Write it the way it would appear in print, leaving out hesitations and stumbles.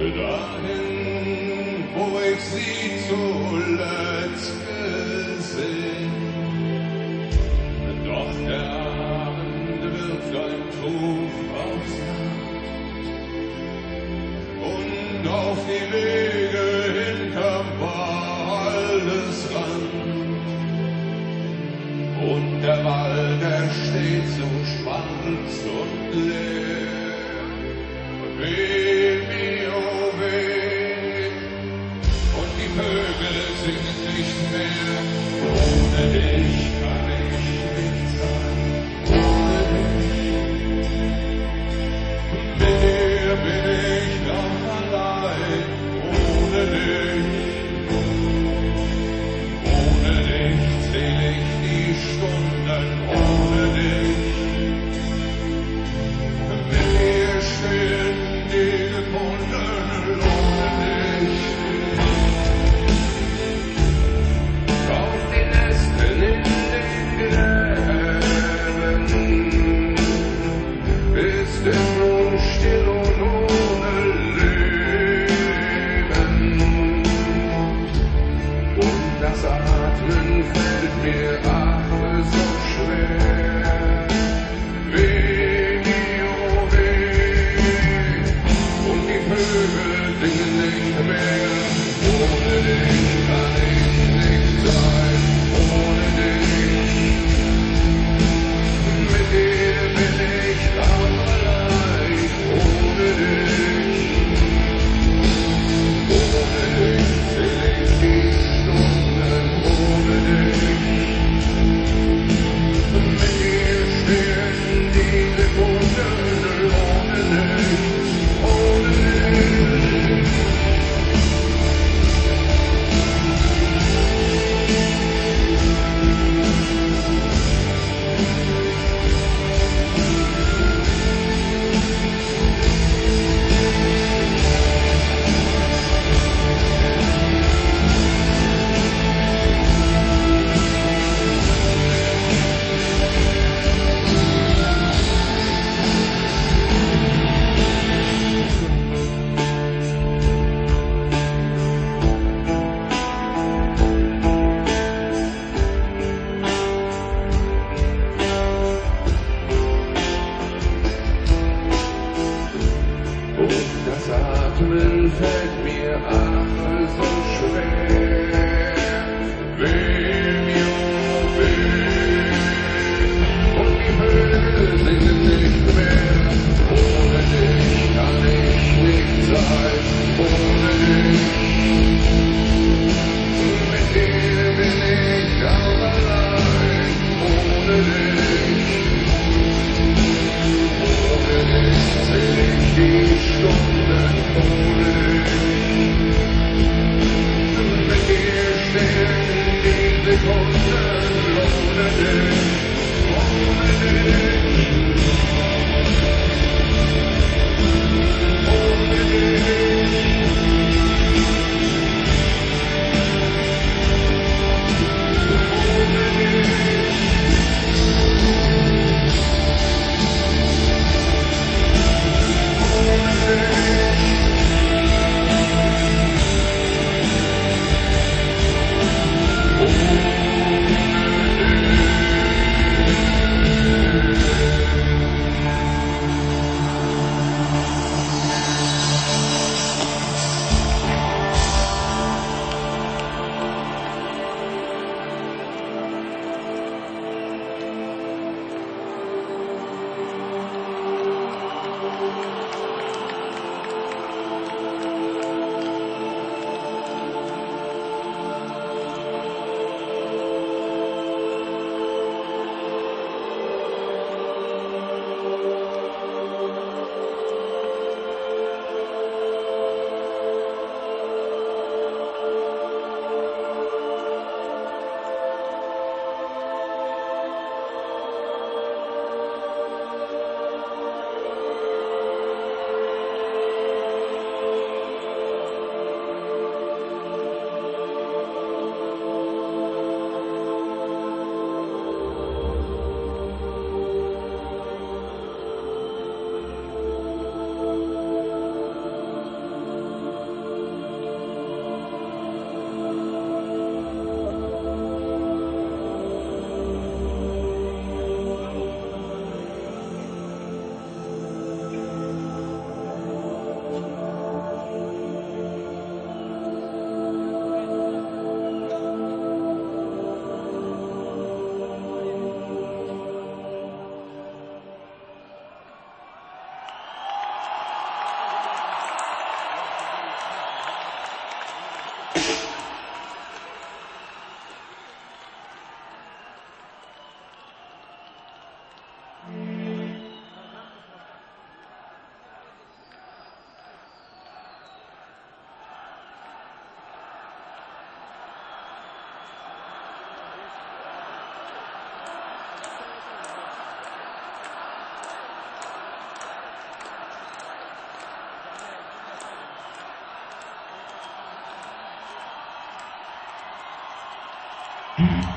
dahin, wo ich sie zuletzt gesehen. Doch der Abend wirft ein Tuch aufs Land und auf die Wege hinterm Waldesrand. Und der Wald, der steht so schwarz und leer. Weh mir, oh weh, und die Vögel singen nicht mehr. Ohne dich kann ich nicht sein, ohne dich. Mit dir bin ich noch allein, ohne dich. Ohne dich zähl ich die Stunden, ohne dich. Mit dir stehen die Gebunden, ohne dich. Auf den Ästen in den Gräben ist es nun still und ohne Leben. Und das Atmen fällt mir ach so schwer. Weh mir, oh weh, und die Vögel singen nicht mehr. Ohne dich kann ich nicht sein, ohne dich. Mit dir bin ich auch allein, ohne dich. Ohne dich zähl ich die Stunden, ohne dich. Mit dir stehen die Sekunden, ohne dich, ohne dich. Und das Atmen fällt mir ach so schwer. Weh mir, oh weh, und die Vögel singen nicht mehr. Ohne dich kann ich nicht sein, ohne dich. Mit dir bin ich auch allein, ohne dich. Ohne dich zähl ich die Stunden, ohne dich. Mhm.